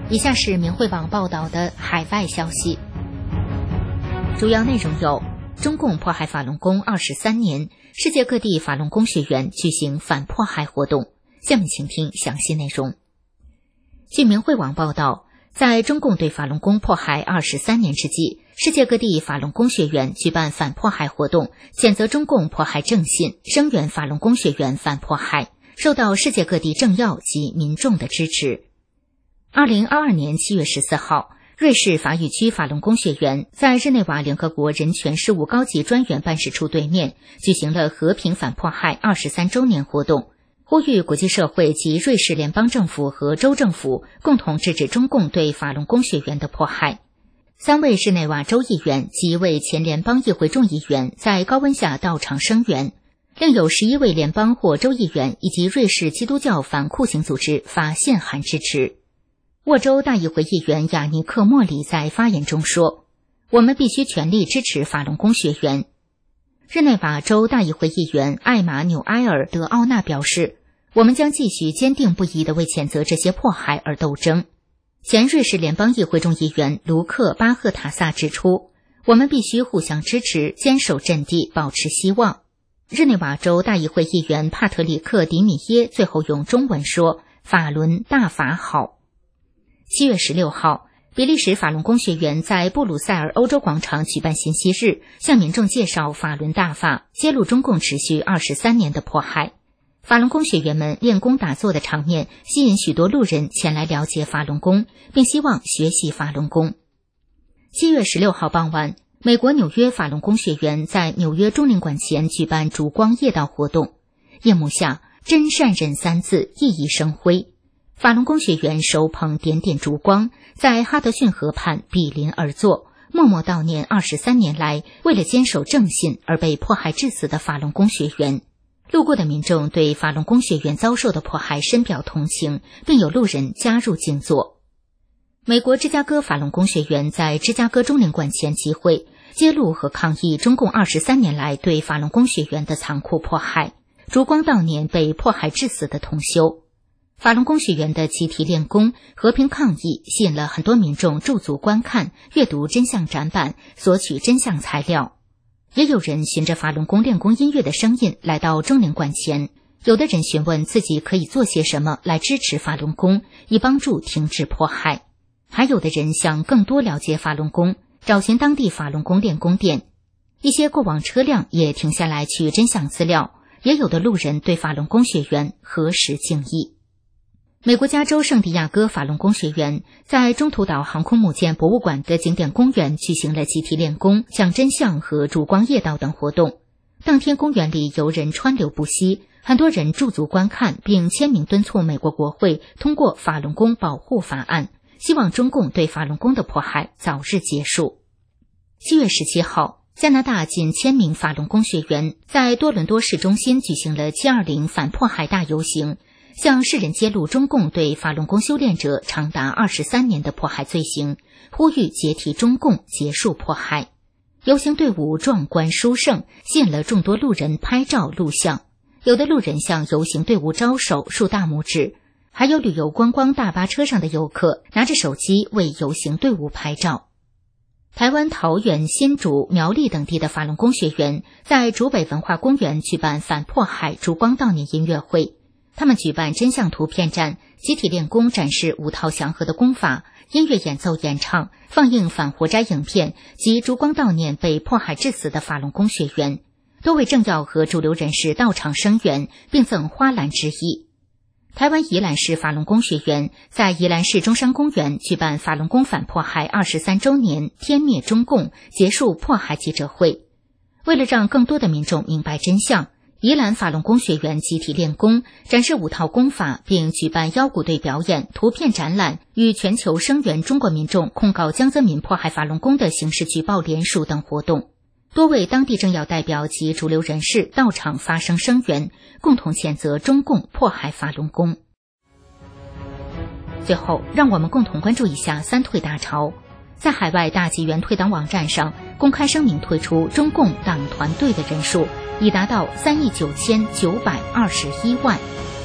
以下是明慧网报道的海外消息，主要内容有：中共迫害法轮功23年，世界各地法轮功学员举行反迫害活动。下面请听详细内容。据明慧网报道，在中共对法轮功迫害23年之际，世界各地法轮功学员举办反迫害活动，谴责中共迫害正信，声援法轮功学员反迫害，受到世界各地政要及民众的支持。2022年7月14号，瑞士法语区法轮功学员在日内瓦联合国人权事务高级专员办事处对面举行了和平反迫害23周年活动，呼吁国际社会及瑞士联邦政府和州政府共同制止中共对法轮功学员的迫害。3位日内瓦州议员及1位前联邦议会众议员在高温下到场声援，另有11位联邦或州议员以及瑞士基督教反酷刑组织发信函支持。沃州大议会议员雅尼克·莫里在发言中说：“我们必须全力支持法轮功学员。”日内瓦州大议会议员艾玛纽埃尔·德奥纳表示：“我们将继续坚定不移地为谴责这些迫害而斗争。”前瑞士联邦议会众议员卢克·巴赫塔萨指出：“我们必须互相支持，坚守阵地，保持希望。”日内瓦州大议会议员帕特里克·迪米耶最后用中文说：“法轮大法好。”7月16号，比利时法轮功学员在布鲁塞尔欧洲广场举办信息日，向民众介绍法轮大法，揭露中共持续23年的迫害。法轮功学员们练功打坐的场面吸引许多路人前来了解法轮功，并希望学习法轮功。7月16号傍晚，美国纽约法轮功学员在纽约中领馆前举办烛光夜道活动，夜幕下，真善忍三字熠熠生辉。法轮功学员手捧点点烛光，在哈德逊河畔毗邻而坐，默默悼念23年来为了坚守正信而被迫害致死的法轮功学员。路过的民众对法轮功学员遭受的迫害深表同情，并有路人加入静坐。美国芝加哥法轮功学员在芝加哥中领馆前集会，揭露和抗议中共23年来对法轮功学员的残酷迫害，烛光悼念被迫害致死的同修。法轮功学员的集体练功、和平抗议吸引了很多民众驻足观看、阅读真相展板、索取真相材料。也有人循着法轮功练功音乐的声音来到中领馆前，有的人询问自己可以做些什么来支持法轮功，以帮助停止迫害。还有的人想更多了解法轮功，找寻当地法轮功练功店。一些过往车辆也停下来取真相资料，也有的路人对法轮功学员何时敬意。美国加州圣地亚哥法轮功学员在中途岛航空母舰博物馆的景点公园举行了集体练功、讲真相和烛光夜道等活动。当天公园里游人川流不息，很多人驻足观看，并签名敦促美国国会通过法轮功保护法案，希望中共对法轮功的迫害早日结束。7月17号，加拿大近1000名法轮功学员在多伦多市中心举行了720反迫害大游行，向世人揭露中共对法轮功修炼者长达23年的迫害罪行，呼吁解体中共，结束迫害。游行队伍壮观殊胜，吸引了众多路人拍照录像。有的路人向游行队伍招手，竖大拇指，还有旅游观光大巴车上的游客拿着手机为游行队伍拍照。台湾桃园、新竹、苗栗等地的法轮功学员在竹北文化公园举办反迫害烛光悼念音乐会。他们举办真相图片展，集体练功，展示5套祥和的功法，音乐演奏演唱，放映反活摘影片及烛光悼念被迫害致死的法轮功学员。多位政要和主流人士到场声援，并赠花篮致意。台湾宜兰市法轮功学员在宜兰市中山公园举办法轮功反迫害23周年天灭中共，结束迫害记者会。为了让更多的民众明白真相，宜兰法轮功学员集体练功，展示5套功法，并举办腰鼓队表演、图片展览，与全球声援中国民众控告江泽民迫害法轮功的刑事举报联署等活动。多位当地政要代表及主流人士到场发声声援，共同谴责中共迫害法轮功。最后，让我们共同关注一下三退大潮。在海外大纪元退党网站上公开声明，退出中共党团队的人数已达到3亿9921万。